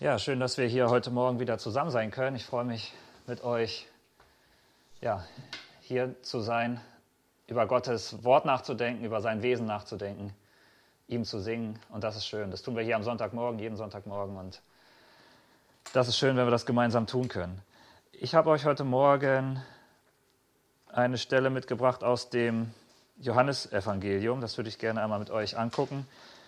Ja, schön, dass wir hier heute Morgen wieder zusammen sein können. Ich freue mich, mit euch hier zu sein, über Gottes Wort nachzudenken, über sein Wesen nachzudenken, ihm zu singen. Und das ist schön. Das tun wir hier am Sonntagmorgen, jeden Sonntagmorgen. Und das ist schön, wenn wir das gemeinsam tun können. Ich habe euch heute Morgen eine Stelle mitgebracht aus dem Johannesevangelium. Das würde ich gerne einmal mit euch angucken.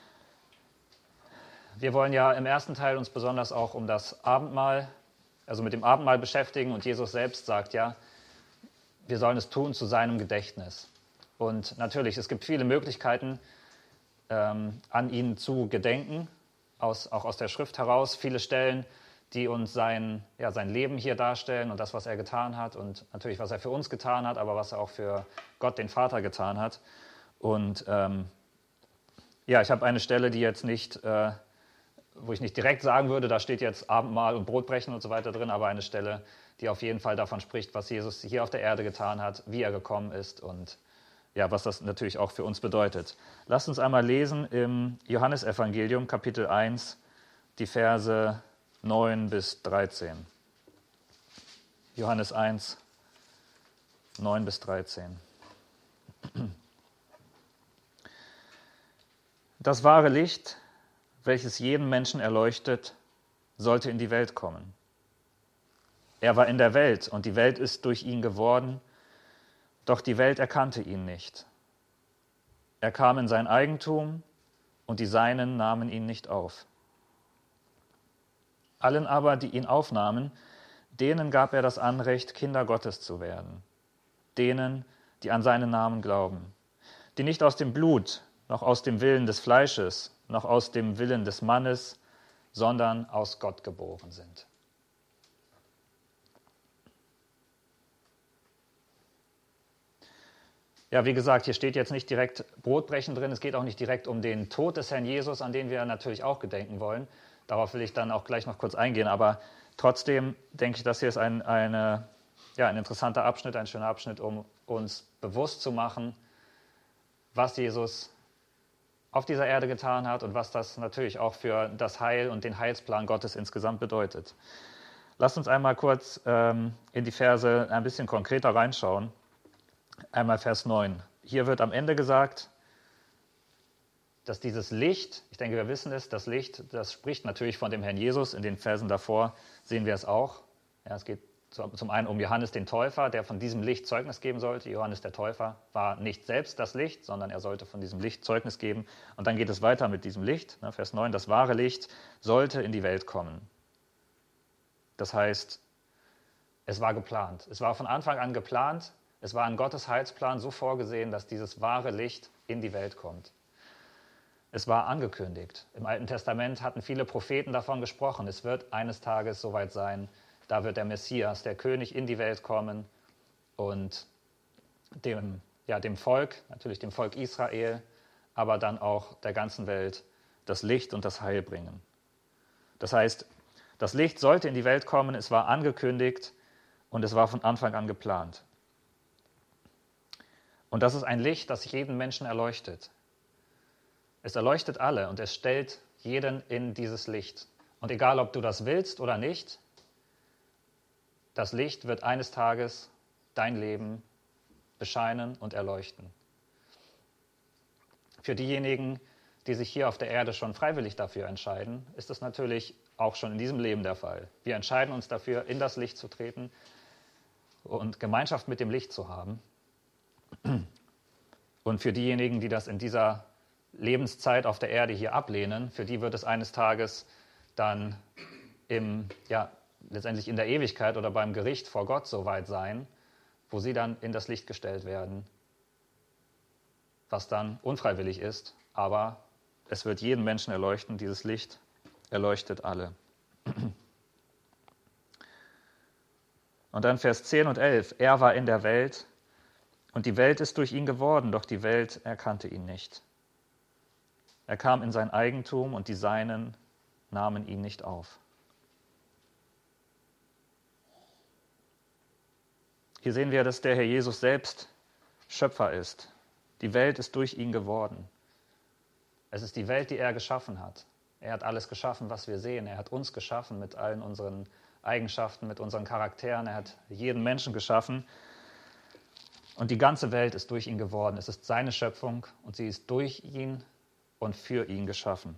Wir wollen ja im ersten Teil uns besonders auch um das Abendmahl, also mit dem Abendmahl beschäftigen. Und Jesus selbst sagt ja, wir sollen es tun zu seinem Gedächtnis. Und natürlich, es gibt viele Möglichkeiten, an ihn zu gedenken, auch aus der Schrift heraus. Viele Stellen, die uns sein Leben hier darstellen und das, was er getan hat. Und natürlich, was er für uns getan hat, aber was er auch für Gott, den Vater, getan hat. Und ich habe eine Stelle, die jetzt nicht... wo ich nicht direkt sagen würde, da steht jetzt Abendmahl und Brotbrechen und so weiter drin, aber eine Stelle, die auf jeden Fall davon spricht, was Jesus hier auf der Erde getan hat, wie er gekommen ist und ja, was das natürlich auch für uns bedeutet. Lasst uns einmal lesen im Johannesevangelium, Kapitel 1, die Verse 9 bis 13. Johannes 1, 9 bis 13. Das wahre Licht, welches jeden Menschen erleuchtet, sollte in die Welt kommen. Er war in der Welt und die Welt ist durch ihn geworden, doch die Welt erkannte ihn nicht. Er kam in sein Eigentum und die Seinen nahmen ihn nicht auf. Allen aber, die ihn aufnahmen, denen gab er das Anrecht, Kinder Gottes zu werden. Denen, die an seinen Namen glauben, die nicht aus dem Blut, noch aus dem Willen des Fleisches, noch aus dem Willen des Mannes, sondern aus Gott geboren sind. Ja, wie gesagt, hier steht jetzt nicht direkt Brotbrechen drin, es geht auch nicht direkt um den Tod des Herrn Jesus, an den wir natürlich auch gedenken wollen. Darauf will ich dann auch gleich noch kurz eingehen, aber trotzdem denke ich, das hier ist ein interessanter Abschnitt, ein schöner Abschnitt, um uns bewusst zu machen, was Jesus auf dieser Erde getan hat und was das natürlich auch für das Heil und den Heilsplan Gottes insgesamt bedeutet. Lasst uns einmal kurz in die Verse ein bisschen konkreter reinschauen. Einmal Vers 9. Hier wird am Ende gesagt, dass dieses Licht, ich denke, wir wissen es, das Licht, das spricht natürlich von dem Herrn Jesus. In den Versen davor sehen wir es auch. Ja, es geht zum einen um Johannes den Täufer, der von diesem Licht Zeugnis geben sollte. Johannes der Täufer war nicht selbst das Licht, sondern er sollte von diesem Licht Zeugnis geben. Und dann geht es weiter mit diesem Licht. Vers 9, das wahre Licht sollte in die Welt kommen. Das heißt, es war geplant. Es war von Anfang an geplant. Es war in Gottes Heilsplan so vorgesehen, dass dieses wahre Licht in die Welt kommt. Es war angekündigt. Im Alten Testament hatten viele Propheten davon gesprochen. Es wird eines Tages soweit sein, da wird der Messias, der König, in die Welt kommen und dem Volk, natürlich dem Volk Israel, aber dann auch der ganzen Welt das Licht und das Heil bringen. Das heißt, das Licht sollte in die Welt kommen, es war angekündigt und es war von Anfang an geplant. Und das ist ein Licht, das jeden Menschen erleuchtet. Es erleuchtet alle und es stellt jeden in dieses Licht. Und egal, ob du das willst oder nicht, das Licht wird eines Tages dein Leben bescheinen und erleuchten. Für diejenigen, die sich hier auf der Erde schon freiwillig dafür entscheiden, ist es natürlich auch schon in diesem Leben der Fall. Wir entscheiden uns dafür, in das Licht zu treten und Gemeinschaft mit dem Licht zu haben. Und für diejenigen, die das in dieser Lebenszeit auf der Erde hier ablehnen, für die wird es eines Tages dann letztendlich in der Ewigkeit oder beim Gericht vor Gott so weit sein, wo sie dann in das Licht gestellt werden, was dann unfreiwillig ist, aber es wird jeden Menschen erleuchten, dieses Licht erleuchtet alle. Und dann Vers 10 und 11, er war in der Welt und die Welt ist durch ihn geworden, doch die Welt erkannte ihn nicht. Er kam in sein Eigentum und die Seinen nahmen ihn nicht auf. Hier sehen wir, dass der Herr Jesus selbst Schöpfer ist. Die Welt ist durch ihn geworden. Es ist die Welt, die er geschaffen hat. Er hat alles geschaffen, was wir sehen. Er hat uns geschaffen mit allen unseren Eigenschaften, mit unseren Charakteren. Er hat jeden Menschen geschaffen. Und die ganze Welt ist durch ihn geworden. Es ist seine Schöpfung und sie ist durch ihn und für ihn geschaffen.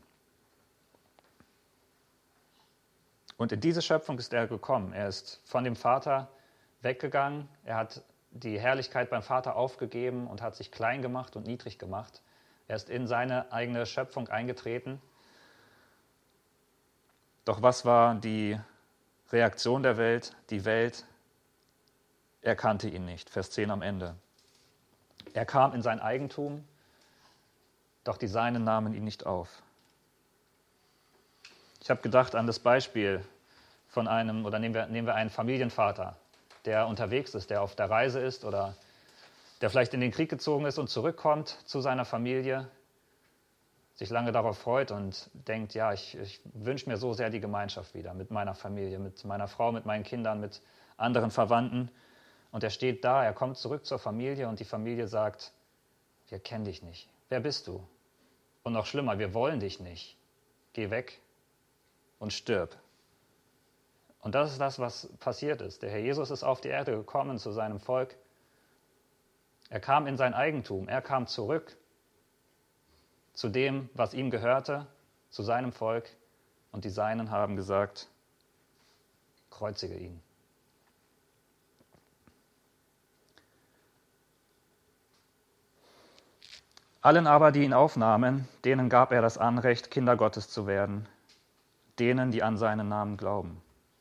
Und in diese Schöpfung ist er gekommen. Er ist von dem Vater weggegangen. Er hat die Herrlichkeit beim Vater aufgegeben und hat sich klein gemacht und niedrig gemacht. Er ist in seine eigene Schöpfung eingetreten. Doch was war die Reaktion der Welt? Die Welt erkannte ihn nicht. Vers 10 am Ende. Er kam in sein Eigentum, doch die Seinen nahmen ihn nicht auf. Ich habe gedacht an das Beispiel von einem, oder nehmen wir einen Familienvater, der unterwegs ist, der auf der Reise ist oder der vielleicht in den Krieg gezogen ist und zurückkommt zu seiner Familie, sich lange darauf freut und denkt, ja, ich wünsche mir so sehr die Gemeinschaft wieder mit meiner Familie, mit meiner Frau, mit meinen Kindern, mit anderen Verwandten. Und er steht da, er kommt zurück zur Familie und die Familie sagt, wir kennen dich nicht. Wer bist du? Und noch schlimmer, wir wollen dich nicht. Geh weg und stirb. Und das ist das, was passiert ist. Der Herr Jesus ist auf die Erde gekommen zu seinem Volk. Er kam in sein Eigentum, er kam zurück zu dem, was ihm gehörte, zu seinem Volk. Und die Seinen haben gesagt, kreuzige ihn. Allen aber, die ihn aufnahmen, denen gab er das Anrecht, Kinder Gottes zu werden, denen, die an seinen Namen glauben.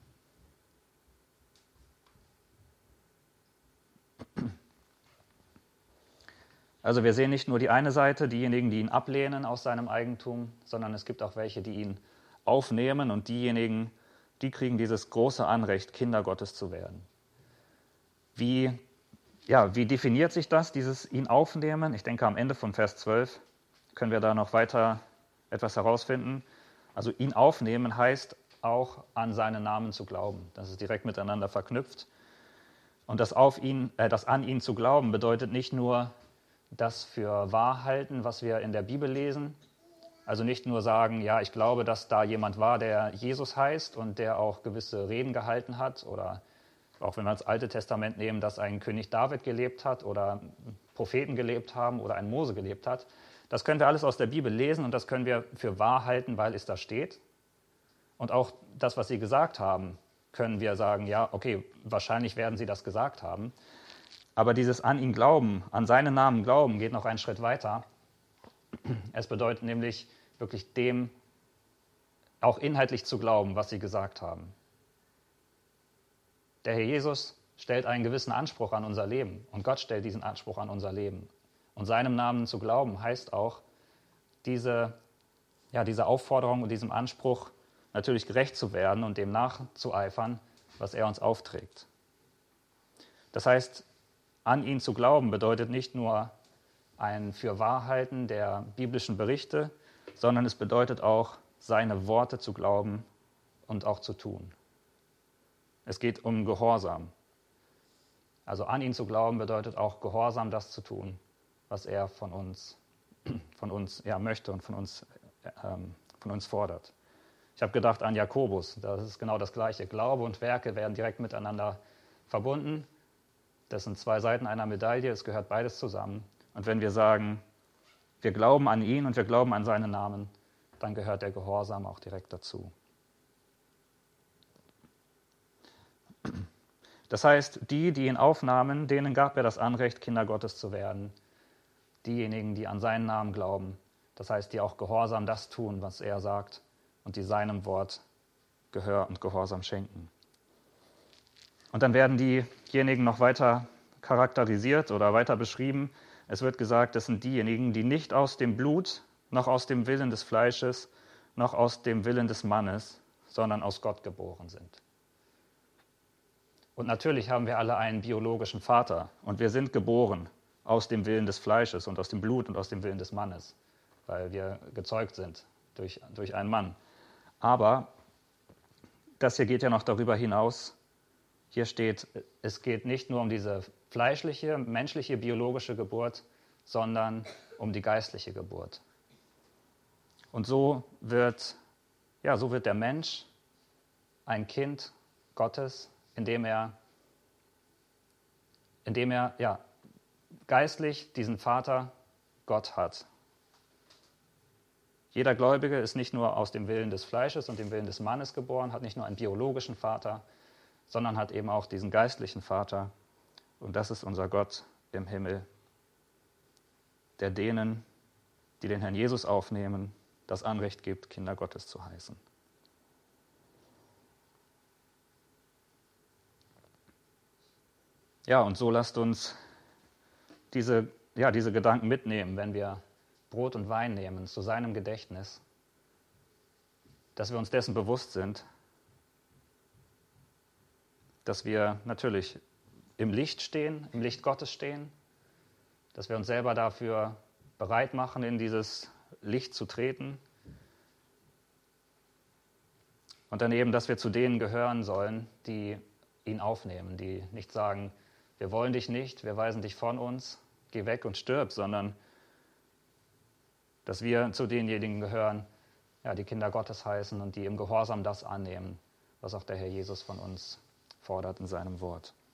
Also wir sehen nicht nur die eine Seite, diejenigen, die ihn ablehnen aus seinem Eigentum, sondern es gibt auch welche, die ihn aufnehmen und diejenigen, die kriegen dieses große Anrecht, Kinder Gottes zu werden. Wie definiert sich das, dieses ihn aufnehmen? Ich denke, am Ende von Vers 12 können wir da noch weiter etwas herausfinden. Also ihn aufnehmen heißt auch an seinen Namen zu glauben. Das ist direkt miteinander verknüpft. Und das an ihn zu glauben bedeutet nicht nur das für wahr halten, was wir in der Bibel lesen. Also nicht nur sagen, ja, ich glaube, dass da jemand war, der Jesus heißt und der auch gewisse Reden gehalten hat, oder auch wenn wir das Alte Testament nehmen, dass ein König David gelebt hat oder Propheten gelebt haben oder ein Mose gelebt hat. Das können wir alles aus der Bibel lesen und das können wir für wahr halten, weil es da steht. Und auch das, was sie gesagt haben, können wir sagen, ja, okay, wahrscheinlich werden sie das gesagt haben. Aber dieses an ihn glauben, an seinen Namen glauben, geht noch einen Schritt weiter. Es bedeutet nämlich wirklich dem auch inhaltlich zu glauben, was sie gesagt haben. Der Herr Jesus stellt einen gewissen Anspruch an unser Leben und Gott stellt diesen Anspruch an unser Leben. Und seinem Namen zu glauben heißt auch, diese Aufforderung und diesem Anspruch natürlich gerecht zu werden und dem nachzueifern, was er uns aufträgt. Das heißt, an ihn zu glauben bedeutet nicht nur ein Fürwahrhalten der biblischen Berichte, sondern es bedeutet auch, seine Worte zu glauben und auch zu tun. Es geht um Gehorsam. Also an ihn zu glauben bedeutet auch Gehorsam, das zu tun, was er von uns möchte und von uns fordert. Ich habe gedacht an Jakobus, das ist genau das Gleiche. Glaube und Werke werden direkt miteinander verbunden. Das sind zwei Seiten einer Medaille, es gehört beides zusammen. Und wenn wir sagen, wir glauben an ihn und wir glauben an seinen Namen, dann gehört der Gehorsam auch direkt dazu. Das heißt, die ihn aufnahmen, denen gab er das Anrecht, Kinder Gottes zu werden. Diejenigen, die an seinen Namen glauben, das heißt, die auch gehorsam das tun, was er sagt und die seinem Wort Gehör und Gehorsam schenken. Und dann werden diejenigen noch weiter charakterisiert oder weiter beschrieben. Es wird gesagt, das sind diejenigen, die nicht aus dem Blut, noch aus dem Willen des Fleisches, noch aus dem Willen des Mannes, sondern aus Gott geboren sind. Und natürlich haben wir alle einen biologischen Vater und wir sind geboren aus dem Willen des Fleisches und aus dem Blut und aus dem Willen des Mannes, weil wir gezeugt sind durch einen Mann. Aber das hier geht ja noch darüber hinaus. Hier steht, es geht nicht nur um diese fleischliche, menschliche, biologische Geburt, sondern um die geistliche Geburt. Und so wird ja, so wird der Mensch ein Kind Gottes, indem er ja, geistlich diesen Vater Gott hat. Jeder Gläubige ist nicht nur aus dem Willen des Fleisches und dem Willen des Mannes geboren, hat nicht nur einen biologischen Vater, sondern hat eben auch diesen geistlichen Vater. Und das ist unser Gott im Himmel, der denen, die den Herrn Jesus aufnehmen, das Anrecht gibt, Kinder Gottes zu heißen. Ja, und so lasst uns diese Gedanken mitnehmen, wenn wir Brot und Wein nehmen, zu seinem Gedächtnis, dass wir uns dessen bewusst sind, dass wir natürlich im Licht stehen, im Licht Gottes stehen, dass wir uns selber dafür bereit machen, in dieses Licht zu treten und daneben, dass wir zu denen gehören sollen, die ihn aufnehmen, die nicht sagen, wir wollen dich nicht, wir weisen dich von uns, geh weg und stirb, sondern dass wir zu denjenigen gehören, ja, die Kinder Gottes heißen und die im Gehorsam das annehmen, was auch der Herr Jesus von uns fordert in seinem Wort.